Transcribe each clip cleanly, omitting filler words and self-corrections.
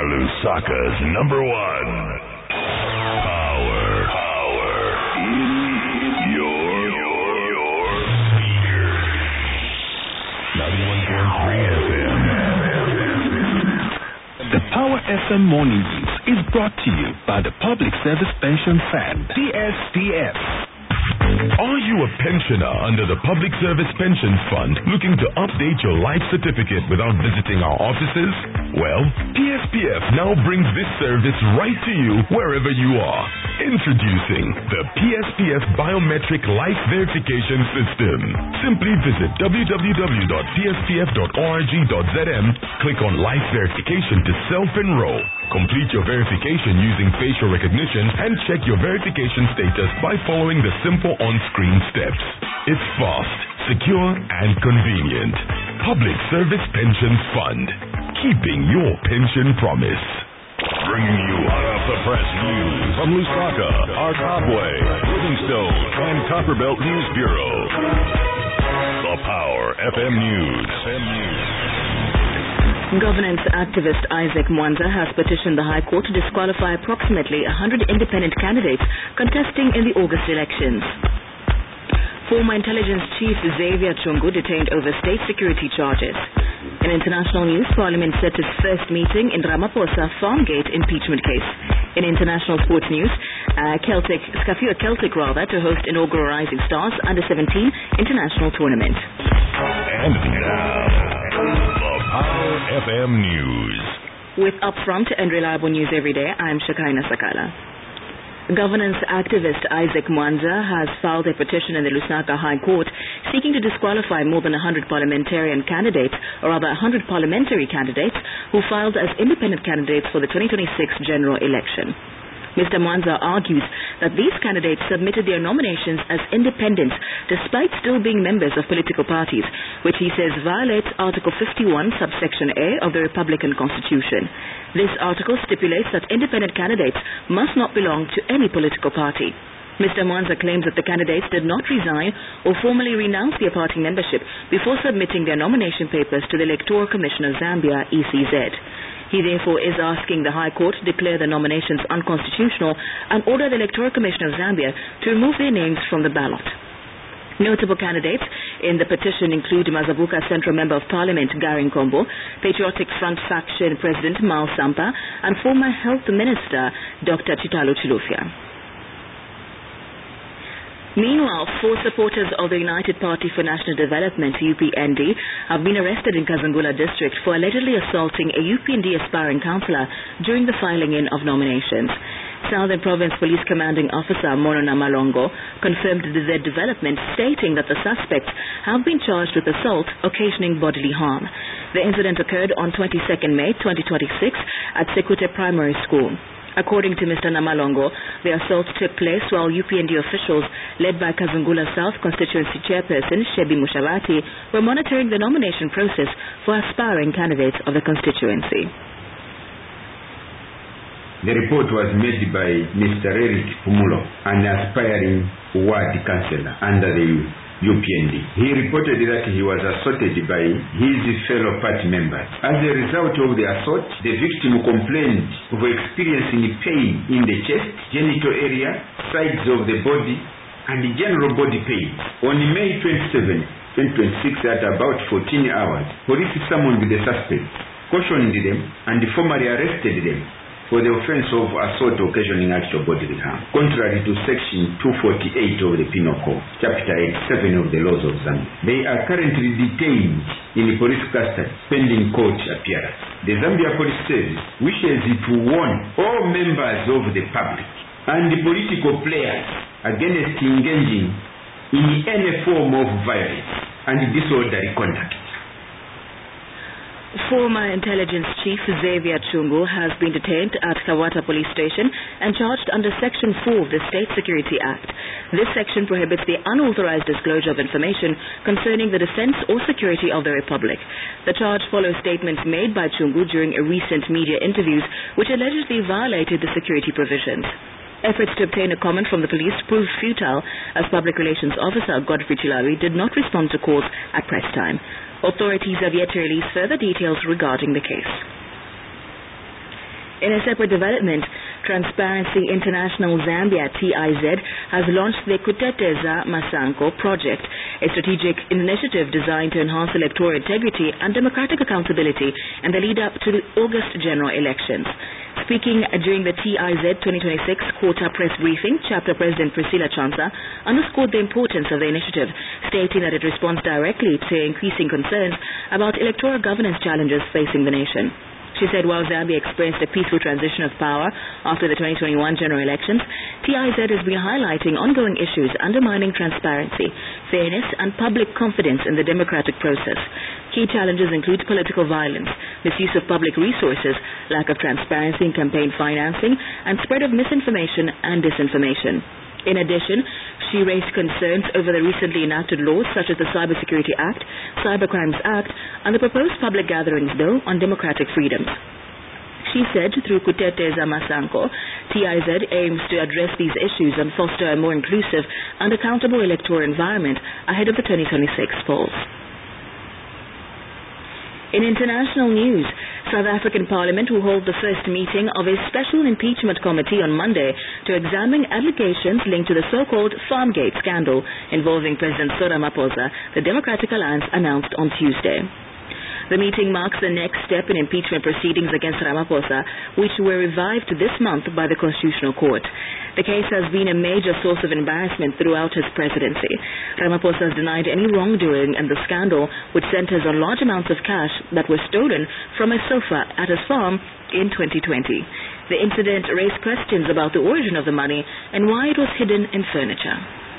Lusaka's number one. Power in your speakers. 91.3 FM. The Power FM Morning News is brought to you by the Public Service Pension Fund, PSPF. Are you a pensioner under the Public Service Pension Fund looking to update your life certificate without visiting our offices? Well, PSPF now brings this service right to you wherever you are. Introducing the PSPF Biometric Life Verification System. Simply visit www.pspf.org.zm, click on Life Verification to self-enroll. Complete your verification using facial recognition and check your verification status by following the simple on-screen steps. It's fast, secure, and convenient. Public Service Pension Fund. Keeping your pension promise. Bringing you hot off the press news from Lusaka, Arkabwe, Livingstone, and Copperbelt News Bureau. The Power FM News. Governance activist Isaac Mwanza has petitioned the High Court to disqualify approximately 100 independent candidates contesting in the August elections. Former Intelligence Chief Xavier Chungu detained over state security charges. In international news, Parliament set its first meeting in Ramaphosa Farmgate impeachment case. In international sports news, Skafua Celtic to host inaugural Rising Stars Under-17 international tournament. And now, the Power FM News. With upfront and reliable news every day, I'm Shakaina Sakala. Governance activist Isaac Mwanza has filed a petition in the Lusaka High Court seeking to disqualify more than 100 parliamentarian candidates, or rather 100 parliamentary candidates who filed as independent candidates for the 2026 general election. Mr. Mwanza argues that these candidates submitted their nominations as independents despite still being members of political parties, which he says violates Article 51, subsection A of the Republican Constitution. This article stipulates that independent candidates must not belong to any political party. Mr. Mwanza claims that the candidates did not resign or formally renounce their party membership before submitting their nomination papers to the Electoral Commission of Zambia, ECZ. He therefore is asking the High Court to declare the nominations unconstitutional and order the Electoral Commission of Zambia to remove their names from the ballot. Notable candidates in the petition include Mazabuka Central Member of Parliament Gary Nkombo, Patriotic Front Faction President Mal Sampa, and former Health Minister Dr. Chitalo Chilufya. Meanwhile, 4 supporters of the United Party for National Development, UPND, have been arrested in Kazungula district for allegedly assaulting a UPND aspiring councillor during the filing in of nominations. Southern Province Police Commanding Officer Mono Namalongo confirmed the development, stating that the suspects have been charged with assault occasioning bodily harm. The incident occurred on 22nd May 2026 at Sekute Primary School. According to Mr. Namalongo, the assault took place while UPND officials, led by Kazungula South Constituency Chairperson Shebi Mushavati, were monitoring the nomination process for aspiring candidates of the constituency. The report was made by Mr. Eric Pumulo, an aspiring ward councillor under the UPND. He reported that he was assaulted by his fellow party members. As a result of the assault, the victim complained of experiencing pain in the chest, genital area, sides of the body, and general body pain. On May 27, 2026 at about 14 hours, police summoned the suspects, cautioned them, and formally arrested them for the offense of assault occasioning actual bodily harm, contrary to Section 248 of the Penal Code, Chapter 87 of the Laws of Zambia. They are currently detained in the police custody pending court appearance. The Zambia Police Service wishes to warn all members of the public and the political players against engaging in any form of violence and disorderly conduct. Former Intelligence Chief Xavier Chungu has been detained at Kawata Police Station and charged under Section 4 of the State Security Act. This section prohibits the unauthorized disclosure of information concerning the defense or security of the Republic. The charge follows statements made by Chungu during a recent media interviews which allegedly violated the security provisions. Efforts to obtain a comment from the police proved futile as Public Relations Officer Godfrey Chilawi did not respond to calls at press time. Authorities have yet to release further details regarding the case. In a separate development, Transparency International Zambia, TIZ, has launched the Kuteteza Masango project, a strategic initiative designed to enhance electoral integrity and democratic accountability in the lead-up to the August general elections. Speaking during the TIZ 2026 quarter press briefing, Chapter President Priscilla Chansa underscored the importance of the initiative, stating that it responds directly to increasing concerns about electoral governance challenges facing the nation. She said while Zambia experienced a peaceful transition of power after the 2021 general elections, TIZ has been highlighting ongoing issues undermining transparency, fairness and public confidence in the democratic process. Key challenges include political violence, misuse of public resources, lack of transparency in campaign financing, and spread of misinformation and disinformation. In addition, she raised concerns over the recently enacted laws such as the Cybersecurity Act, Cybercrimes Act, and the proposed Public Gatherings Bill on democratic freedoms. She said through Kuteteza Masango, TIZ aims to address these issues and foster a more inclusive and accountable electoral environment ahead of the 2026 polls. In international news, South African Parliament will hold the first meeting of a special impeachment committee on Monday to examine allegations linked to the so-called Farmgate scandal involving President Cyril Ramaphosa, the Democratic Alliance announced on Tuesday. The meeting marks the next step in impeachment proceedings against Ramaphosa, which were revived this month by the Constitutional Court. The case has been a major source of embarrassment throughout his presidency. Ramaphosa has denied any wrongdoing in the scandal, which centers on large amounts of cash that were stolen from a sofa at his farm in 2020. The incident raised questions about the origin of the money and why it was hidden in furniture.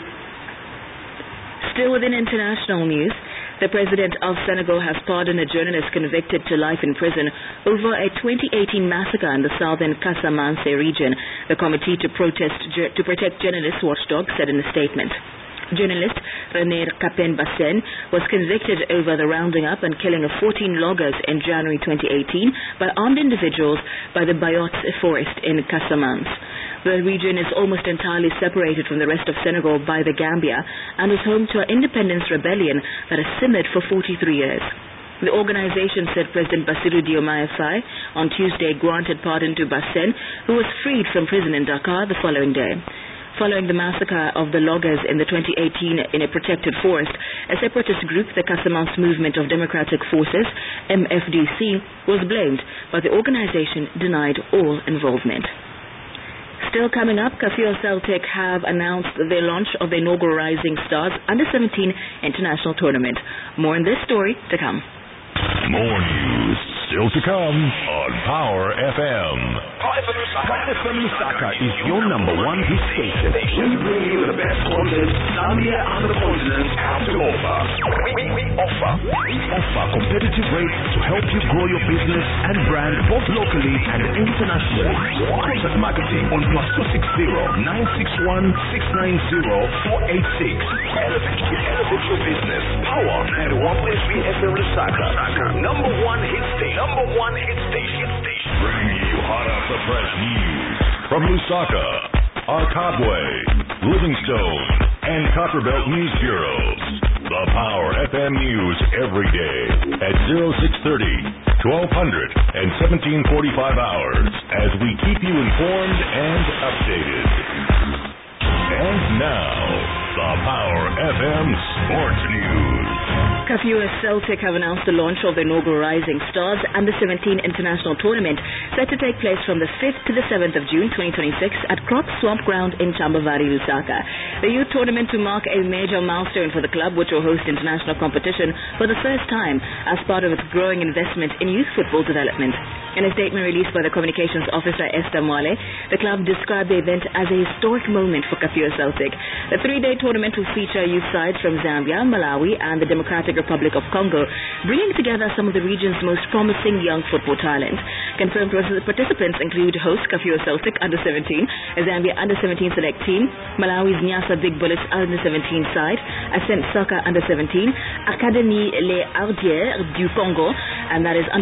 Still within international news, the president of Senegal has pardoned a journalist convicted to life in prison over a 2018 massacre in the southern Casamance region, the Committee to Protect Journalists Watchdog said in a statement. Journalist René Capen Bassen was convicted over the rounding up and killing of 14 loggers in January 2018 by armed individuals by the Bayot forest in Casamance. The region is almost entirely separated from the rest of Senegal by the Gambia and is home to an independence rebellion that has simmered for 43 years. The organization said President Bassirou Diomaye Faye on Tuesday granted pardon to Bassen, who was freed from prison in Dakar the following day. Following the massacre of the loggers in the 2018 in a protected forest, a separatist group, the Casamance Movement of Democratic Forces, MFDC, was blamed, but the organization denied all involvement. Still coming up, Kafue Celtic have announced the launch of the inaugural Rising Stars Under-17 International Tournament. More on this story to come. More news still to come on Power FM. Power FM Lusaka is your number one hit station. We bring you the best content Zambia and the continent have to offer. We offer competitive rates to help you grow your business and brand both locally and internationally. Contact marketing on +260 961 690 486. Elevate your business. Power and 1.3 FM Lusaka. Number one hit station. Bringing you hot off the press news from Lusaka, Arkabwe, Livingstone, and Copperbelt News Bureaus. The Power FM News every day at 0630, 1200, and 1745 hours as we keep you informed and updated. And now, the Power FM Sports News. Kafue Celtic have announced the launch of the inaugural Rising Stars Under-17 International Tournament set to take place from the 5th to the 7th of June 2026 at Crop Swamp Ground in Chambavari, Lusaka. The youth tournament to mark a major milestone for the club, which will host international competition for the first time as part of its growing investment in youth football development. In a statement released by the communications officer Esther Mwale, the club described the event as a historic moment for Kafue Celtic. The three-day tournament will feature youth sides from Zambia, Malawi, and the Democratic Republic of Congo, bringing together some of the region's most promising young football talent. Confirmed participants include host Kafue Celtic Under-17, a Zambia Under-17 select team, Malawi's Nyasa Big Bullets Under-17 side, Ascent Soccer Under-17, Académie Les Ardières du Congo, and that is